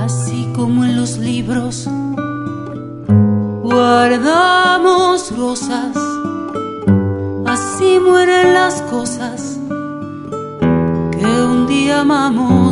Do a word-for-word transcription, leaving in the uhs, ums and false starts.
Así como en los libros guardamos rosas, así mueren las cosas que un día amamos.